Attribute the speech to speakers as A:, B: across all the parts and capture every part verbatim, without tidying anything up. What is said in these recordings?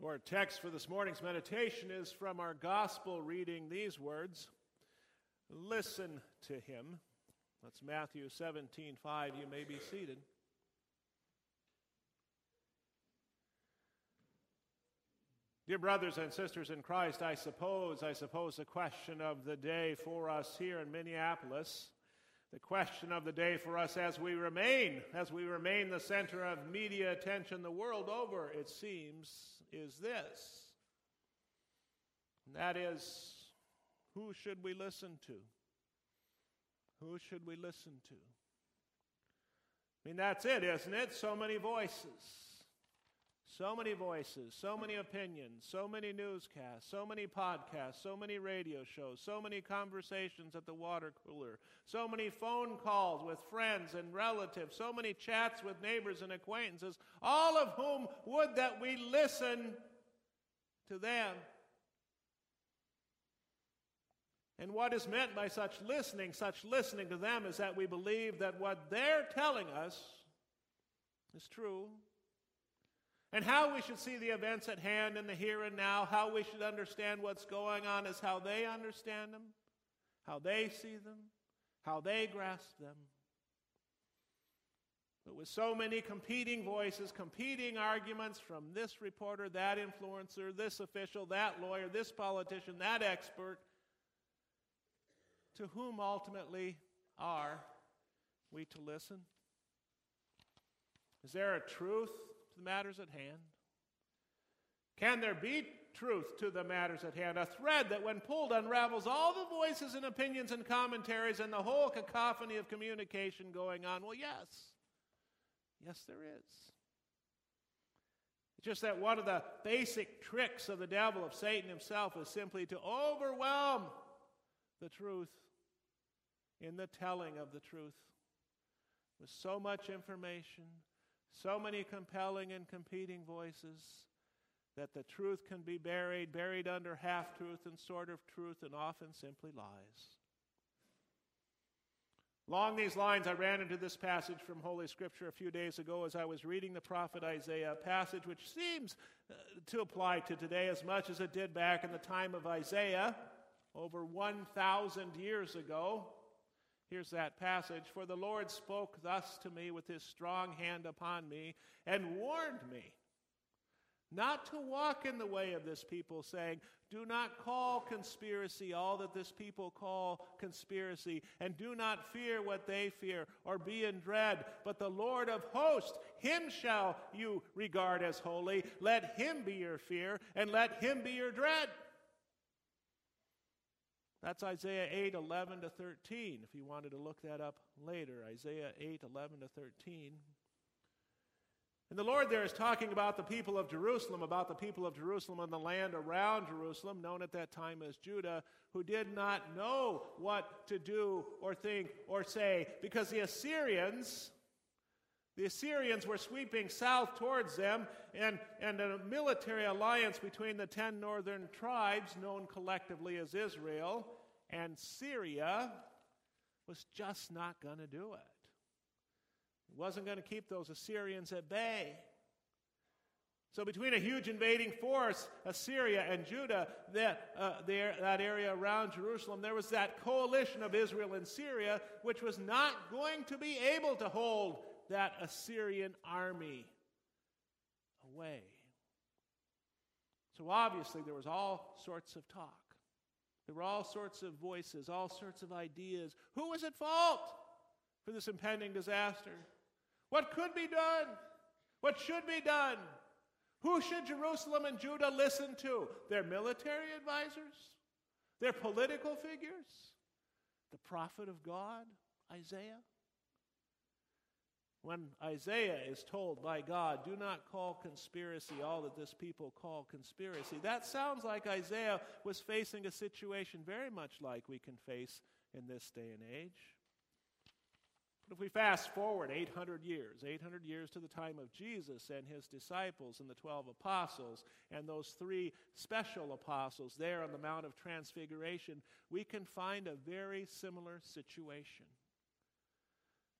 A: Our text for this morning's meditation is from our gospel reading these words, "Listen to him." That's Matthew seventeen five. You may be seated. Dear brothers and sisters in Christ, I suppose, I suppose the question of the day for us here in Minneapolis, the question of the day for us as we remain, as we remain the center of media attention the world over, it seems, is this. And that is, who should we listen to? Who should we listen to? I mean, that's it, isn't it? So many voices. So many voices, so many opinions, so many newscasts, so many podcasts, so many radio shows, so many conversations at the water cooler, so many phone calls with friends and relatives, so many chats with neighbors and acquaintances, all of whom would that we listen to them. And what is meant by such listening, such listening to them, is that we believe that what they're telling us is true. And how we should see the events at hand in the here and now, how we should understand what's going on is how they understand them, how they see them, how they grasp them. But with so many competing voices, competing arguments from this reporter, that influencer, this official, that lawyer, this politician, that expert, to whom ultimately are we to listen? Is there a truth to the matters at hand? Can there be truth to the matters at hand? A thread that, when pulled, unravels all the voices and opinions and commentaries and the whole cacophony of communication going on? Well, yes. Yes, there is. It's just that one of the basic tricks of the devil, of Satan himself, is simply to overwhelm the truth in the telling of the truth with so much information, so many compelling and competing voices, that the truth can be buried, buried under half-truth and sort of truth, and often simply lies. Along these lines, I ran into this passage from Holy Scripture a few days ago as I was reading the prophet Isaiah, a passage which seems uh, to apply to today as much as it did back in the time of Isaiah, over one thousand years ago. Here's that passage. "For the Lord spoke thus to me with his strong hand upon me, and warned me not to walk in the way of this people, saying, do not call conspiracy all that this people call conspiracy, and do not fear what they fear, or be in dread. But the Lord of hosts, him shall you regard as holy. Let him be your fear, and let him be your dread." That's Isaiah eight, eleven to thirteen, if you wanted to look that up later. Isaiah eight, eleven to thirteen. And the Lord there is talking about the people of Jerusalem, about the people of Jerusalem and the land around Jerusalem, known at that time as Judah, who did not know what to do or think or say, because the Assyrians... The Assyrians were sweeping south towards them, and, and a military alliance between the ten northern tribes, known collectively as Israel, and Syria was just not going to do it. It wasn't going to keep those Assyrians at bay. So between a huge invading force, Assyria and Judah, that, uh, there, that area around Jerusalem, there was that coalition of Israel and Syria, which was not going to be able to hold that Assyrian army away. So obviously there was all sorts of talk. There were all sorts of voices, all sorts of ideas. Who was at fault for this impending disaster? What could be done? What should be done? Who should Jerusalem and Judah listen to? Their military advisors? Their political figures? The prophet of God, Isaiah? When Isaiah is told by God, do not call conspiracy all that this people call conspiracy, that sounds like Isaiah was facing a situation very much like we can face in this day and age. But if we fast forward eight hundred years, eight hundred years to the time of Jesus and his disciples and the twelve apostles and those three special apostles there on the Mount of Transfiguration, we can find a very similar situation.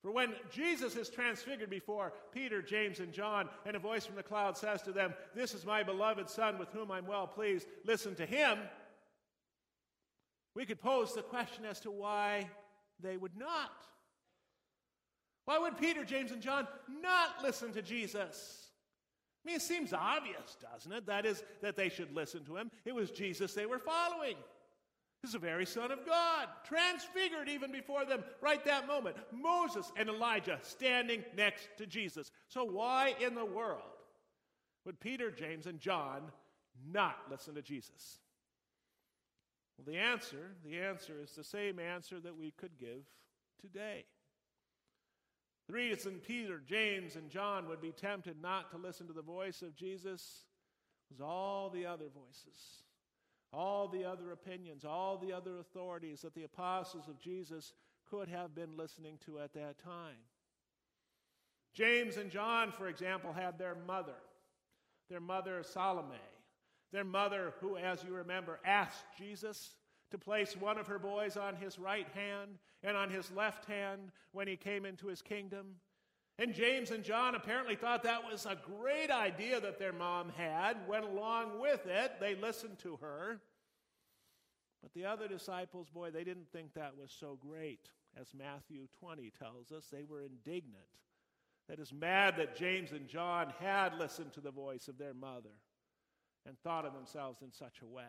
A: For when Jesus is transfigured before Peter, James, and John, and a voice from the cloud says to them, "This is my beloved Son with whom I'm well pleased, listen to him," we could pose the question as to why they would not. Why would Peter, James, and John not listen to Jesus? I mean, it seems obvious, doesn't it? That is, that they should listen to him. It was Jesus they were following. He's the very Son of God, transfigured even before them right that moment. Moses and Elijah standing next to Jesus. So why in the world would Peter, James, and John not listen to Jesus? Well, the answer, the answer is the same answer that we could give today. The reason Peter, James, and John would be tempted not to listen to the voice of Jesus was all the other voices, all the other opinions, all the other authorities that the apostles of Jesus could have been listening to at that time. James and John, for example, had their mother, their mother Salome, their mother who, as you remember, asked Jesus to place one of her boys on his right hand and on his left hand when he came into his kingdom. And James and John apparently thought that was a great idea that their mom had, went along with it. They listened to her. But the other disciples, boy, they didn't think that was so great. As Matthew twenty tells us, they were indignant. That is, mad that James and John had listened to the voice of their mother and thought of themselves in such a way.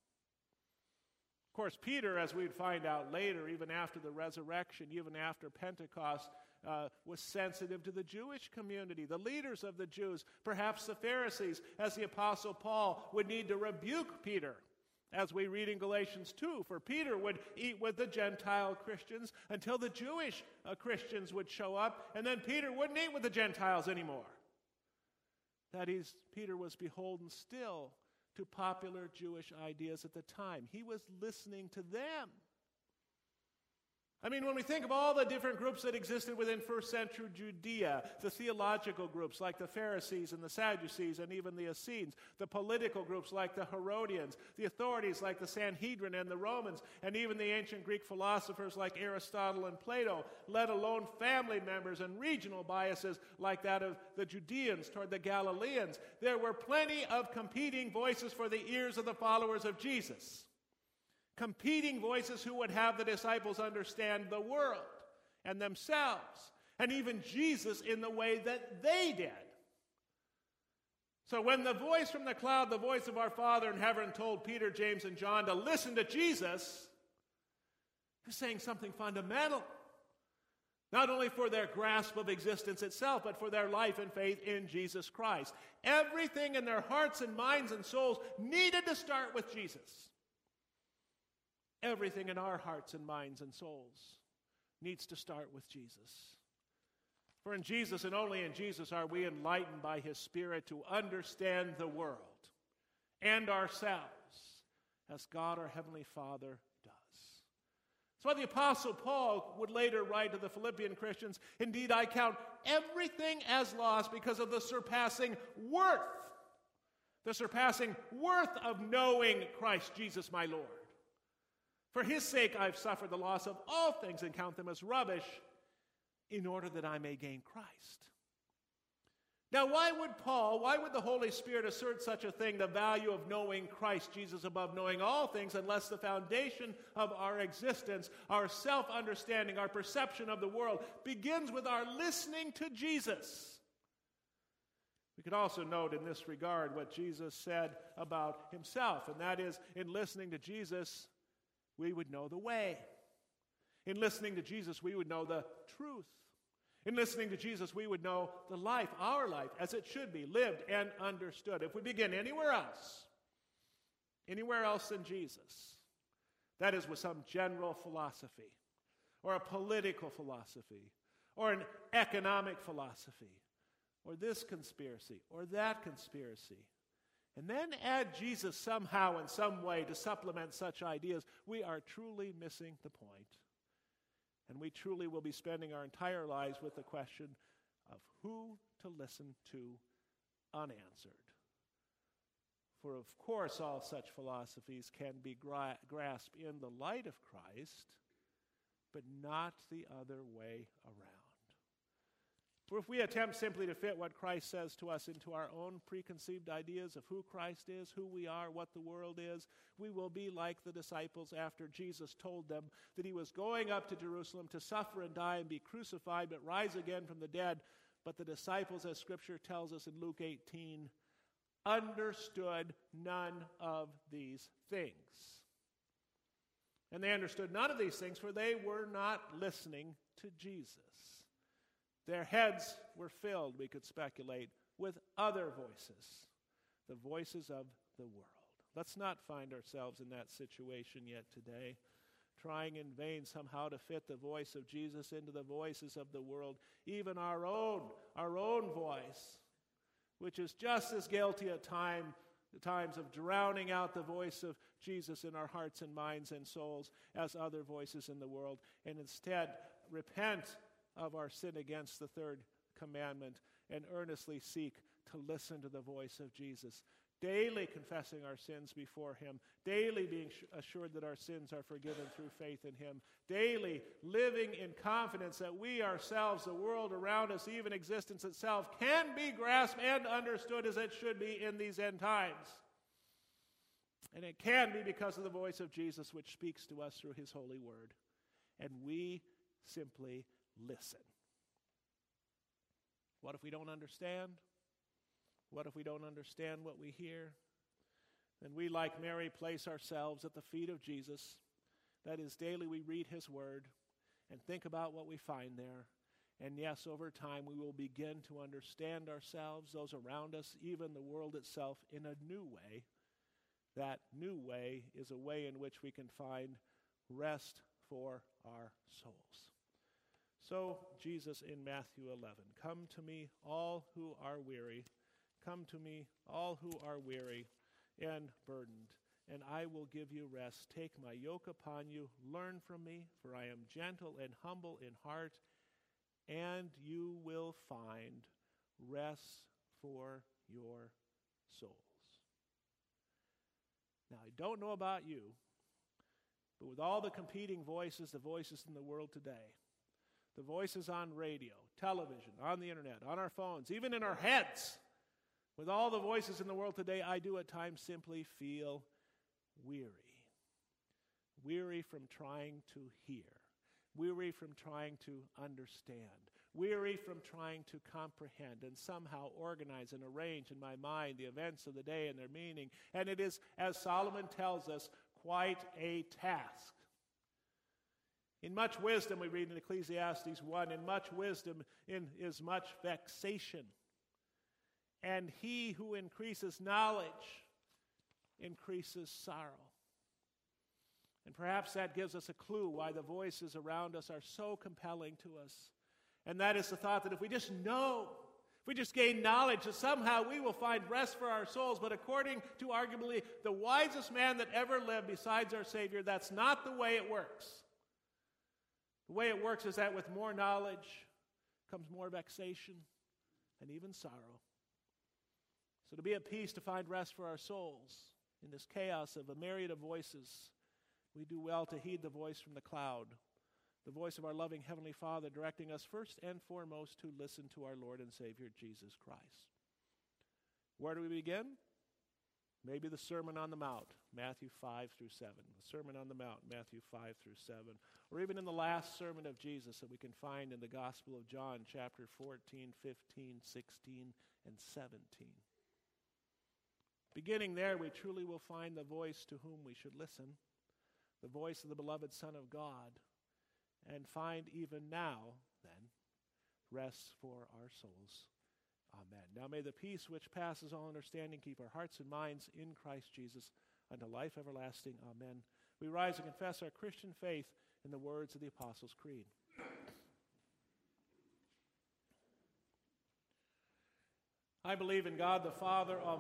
A: Of course, Peter, as we'd find out later, even after the resurrection, even after Pentecost, uh, was sensitive to the Jewish community, the leaders of the Jews, perhaps the Pharisees, as the Apostle Paul would need to rebuke Peter, as we read in Galatians two. For Peter would eat with the Gentile Christians until the Jewish uh, Christians would show up, and then Peter wouldn't eat with the Gentiles anymore. That is, Peter was beholden still to popular Jewish ideas at the time. He was listening to them. I mean, when we think of all the different groups that existed within first century Judea, the theological groups like the Pharisees and the Sadducees and even the Essenes, the political groups like the Herodians, the authorities like the Sanhedrin and the Romans, and even the ancient Greek philosophers like Aristotle and Plato, let alone family members and regional biases like that of the Judeans toward the Galileans, there were plenty of competing voices for the ears of the followers of Jesus. Competing voices who would have the disciples understand the world and themselves, and even Jesus in the way that they did. So when the voice from the cloud, the voice of our Father in heaven, told Peter, James, and John to listen to Jesus, he was saying something fundamental, not only for their grasp of existence itself, but for their life and faith in Jesus Christ. Everything in their hearts and minds and souls needed to start with Jesus. Everything in our hearts and minds and souls needs to start with Jesus. For in Jesus and only in Jesus are we enlightened by his Spirit to understand the world and ourselves as God our Heavenly Father does. That's why the Apostle Paul would later write to the Philippian Christians, "Indeed, I count everything as loss because of the surpassing worth, the surpassing worth of knowing Christ Jesus my Lord. For his sake I've suffered the loss of all things and count them as rubbish in order that I may gain Christ." Now, why would Paul, why would the Holy Spirit assert such a thing, the value of knowing Christ Jesus above knowing all things, unless the foundation of our existence, our self-understanding, our perception of the world begins with our listening to Jesus? We could also note in this regard what Jesus said about himself, and that is, in listening to Jesus, we would know the way. In listening to Jesus, we would know the truth. In listening to Jesus, we would know the life, our life, as it should be, lived and understood. If we begin anywhere else, anywhere else than Jesus, that is with some general philosophy, or a political philosophy, or an economic philosophy, or this conspiracy, or that conspiracy, and then add Jesus somehow in some way to supplement such ideas, we are truly missing the point. And we truly will be spending our entire lives with the question of who to listen to unanswered. For of course all such philosophies can be gra- grasped in the light of Christ, but not the other way around. For if we attempt simply to fit what Christ says to us into our own preconceived ideas of who Christ is, who we are, what the world is, we will be like the disciples after Jesus told them that he was going up to Jerusalem to suffer and die and be crucified, but rise again from the dead. But the disciples, as Scripture tells us in Luke eighteen, understood none of these things. And they understood none of these things, for they were not listening to Jesus. Their heads were filled, we could speculate, with other voices, the voices of the world. Let's not find ourselves in that situation yet today, trying in vain somehow to fit the voice of Jesus into the voices of the world, even our own, our own voice, which is just as guilty at time, times of drowning out the voice of Jesus in our hearts and minds and souls as other voices in the world, and instead repent of our sin against the third commandment and earnestly seek to listen to the voice of Jesus, daily confessing our sins before him, daily being assured that our sins are forgiven through faith in him, daily living in confidence that we ourselves, the world around us, even existence itself, can be grasped and understood as it should be in these end times. And it can be because of the voice of Jesus, which speaks to us through his holy word. And we simply listen. What if we don't understand? What if we don't understand what we hear? Then we, like Mary, place ourselves at the feet of Jesus. That is, daily we read his word and think about what we find there. And yes, over time we will begin to understand ourselves, those around us, even the world itself, in a new way. That new way is a way in which we can find rest for our souls. So, Jesus in Matthew eleven, come to me, all who are weary. Come to me, all who are weary and burdened, and I will give you rest. Take my yoke upon you, learn from me, for I am gentle and humble in heart, and you will find rest for your souls. Now, I don't know about you, but with all the competing voices, the voices in the world today, the voices on radio, television, on the internet, on our phones, even in our heads, with all the voices in the world today, I do at times simply feel weary. Weary from trying to hear. Weary from trying to understand. Weary from trying to comprehend and somehow organize and arrange in my mind the events of the day and their meaning. And it is, as Solomon tells us, quite a task. In much wisdom, we read in Ecclesiastes one, in much wisdom in, is much vexation. And he who increases knowledge increases sorrow. And perhaps that gives us a clue why the voices around us are so compelling to us. And that is the thought that if we just know, if we just gain knowledge, that somehow we will find rest for our souls. But according to arguably the wisest man that ever lived besides our Savior, that's not the way it works. The way it works is that with more knowledge comes more vexation and even sorrow. So to be at peace, to find rest for our souls in this chaos of a myriad of voices, we do well to heed the voice from the cloud, the voice of our loving Heavenly Father directing us first and foremost to listen to our Lord and Savior, Jesus Christ. Where do we begin? Maybe the Sermon on the Mount, Matthew five through seven. The Sermon on the Mount, Matthew five through seven. Or even in the last sermon of Jesus that we can find in the Gospel of John, chapter fourteen, fifteen, sixteen, and seventeen. Beginning there, we truly will find the voice to whom we should listen, the voice of the beloved Son of God, and find even now, then, rest for our souls. Amen. Now may the peace which passes all understanding keep our hearts and minds in Christ Jesus unto life everlasting. Amen. We rise and confess our Christian faith in the words of the Apostles' Creed. I believe in God the Father Almighty,